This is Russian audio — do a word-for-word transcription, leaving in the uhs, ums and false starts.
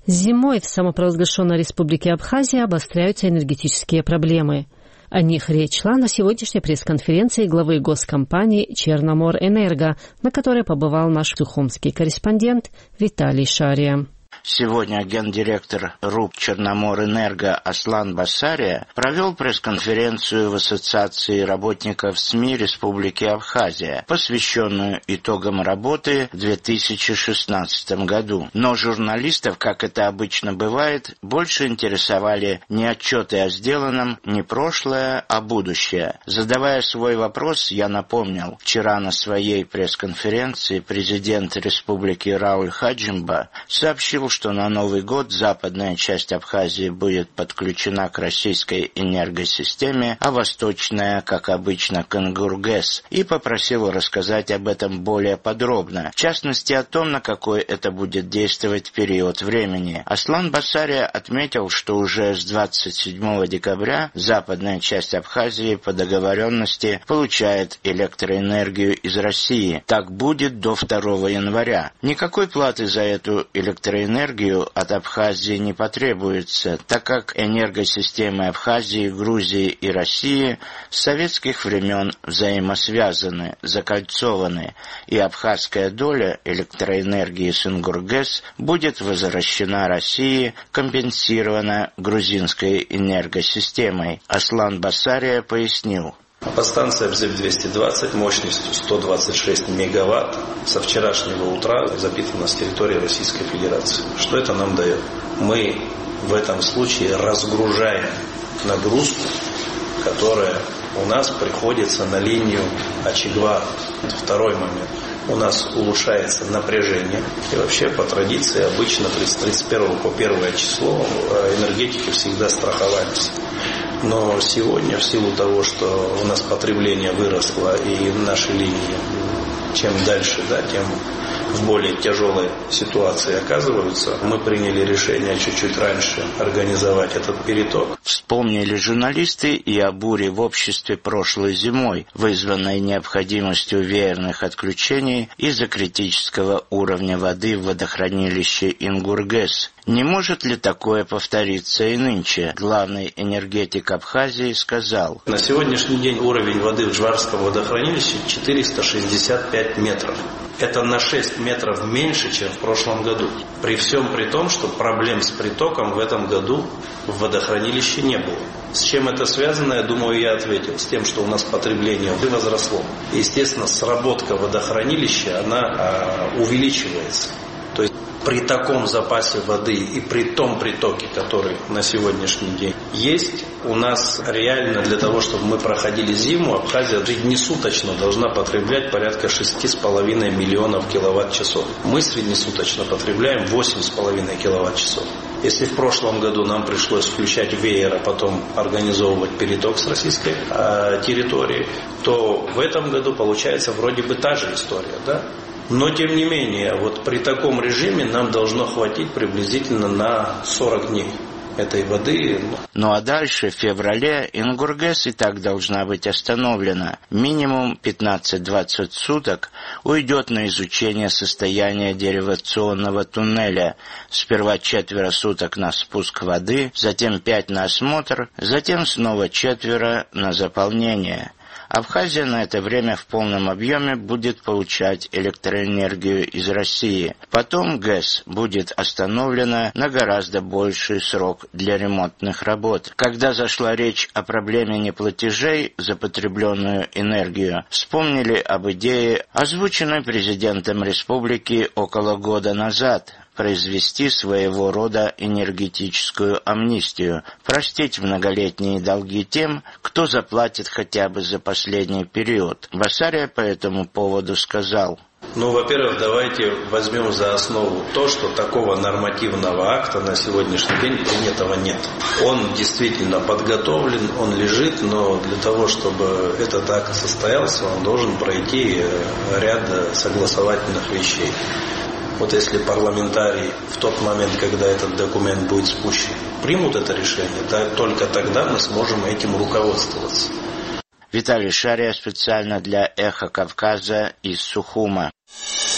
Зимой в самопровозглашенной республике Абхазия обостряются энергетические проблемы. О них речь шла на сегодняшней пресс-конференции главы госкомпании «Черноморэнерго», на которой побывал наш сухумский корреспондент Виталий Шария. Сегодня гендиректор РУП «Черноморэнерго» Аслан Басария провел пресс-конференцию в Ассоциации работников СМИ Республики Абхазия, посвященную итогам работы в две тысячи шестнадцатом году. Но журналистов, как это обычно бывает, больше интересовали не отчеты о сделанном, не прошлое, а будущее. Задавая свой вопрос, я напомнил, вчера на своей пресс-конференции президент Республики Рауль Хаджимба сообщил, что на Новый год западная часть Абхазии будет подключена к российской энергосистеме, а восточная, как обычно, к Ингургэс, и попросил рассказать об этом более подробно, в частности о том, на какой это будет действовать период времени. Аслан Басария отметил, что уже с двадцать седьмого декабря западная часть Абхазии по договоренности получает электроэнергию из России. Так будет до второго января. Никакой платы за эту электроэнергию Энергию от Абхазии не потребуется, так как энергосистемы Абхазии, Грузии и России с советских времен взаимосвязаны, закольцованы, и абхазская доля электроэнергии с Ингургэс будет возвращена России, компенсирована грузинской энергосистемой. Аслан Басария пояснил. Подстанция БЗЭП двести двадцать мощностью сто двадцать шесть мегаватт со вчерашнего утра запитана с территории Российской Федерации. Что это нам дает? Мы в этом случае разгружаем нагрузку, которая у нас приходится на линию Ачигвар. Второй момент. У нас улучшается напряжение. И вообще по традиции обычно с тридцать первого по первое число энергетики всегда страховались. Но сегодня, в силу того, что у нас потребление выросло и наши линии, чем дальше, да, тем в более тяжелой ситуации оказываются, мы приняли решение чуть-чуть раньше организовать этот переток. Вспомнили журналисты и о буре в обществе прошлой зимой, вызванной необходимостью веерных отключений из-за критического уровня воды в водохранилище Ингургэс. Не может ли такое повториться и нынче? Главный энергетик Абхазии сказал. На сегодняшний день уровень воды в Джварском водохранилище четыреста шестьдесят пять метров. Это на шесть метров меньше, чем в прошлом году. При всем при том, что проблем с притоком в этом году в водохранилище не было. С чем это связано, я думаю, я ответил. С тем, что у нас потребление воды возросло. Естественно, сработка водохранилища, она а, увеличивается. То есть при таком запасе воды и при том притоке, который на сегодняшний день есть, у нас реально для того, чтобы мы проходили зиму, Абхазия среднесуточно должна потреблять порядка шесть с половиной миллионов киловатт-часов. Мы среднесуточно потребляем восемь с половиной киловатт-часов. Если в прошлом году нам пришлось включать веер, а потом организовывать переток с российской э, территории, то в этом году получается вроде бы та же история, да? Но, тем не менее, вот при таком режиме нам должно хватить приблизительно на сорок дней этой воды. Ну а дальше, в феврале, Ингургэс и так должна быть остановлена. Минимум пятнадцать-двадцать суток уйдет на изучение состояния деривационного туннеля. Сперва четверо суток на спуск воды, затем пять на осмотр, затем снова четверо на заполнение. Абхазия на это время в полном объеме будет получать электроэнергию из России. Потом ГЭС будет остановлена на гораздо больший срок для ремонтных работ. Когда зашла речь о проблеме неплатежей за потребленную энергию, вспомнили об идее, озвученной президентом республики около года назад, произвести своего рода энергетическую амнистию, простить многолетние долги тем, кто заплатит хотя бы за последний период. Басария по этому поводу сказал. Ну, во-первых, давайте возьмем за основу то, что такого нормативного акта на сегодняшний день принятого нет. Он действительно подготовлен, он лежит, но для того, чтобы этот акт состоялся, он должен пройти ряд согласовательных вещей. Вот если парламентарии в тот момент, когда этот документ будет спущен, примут это решение, то только тогда мы сможем этим руководствоваться. Виталий Шария специально для «Эхо Кавказа» из Сухума.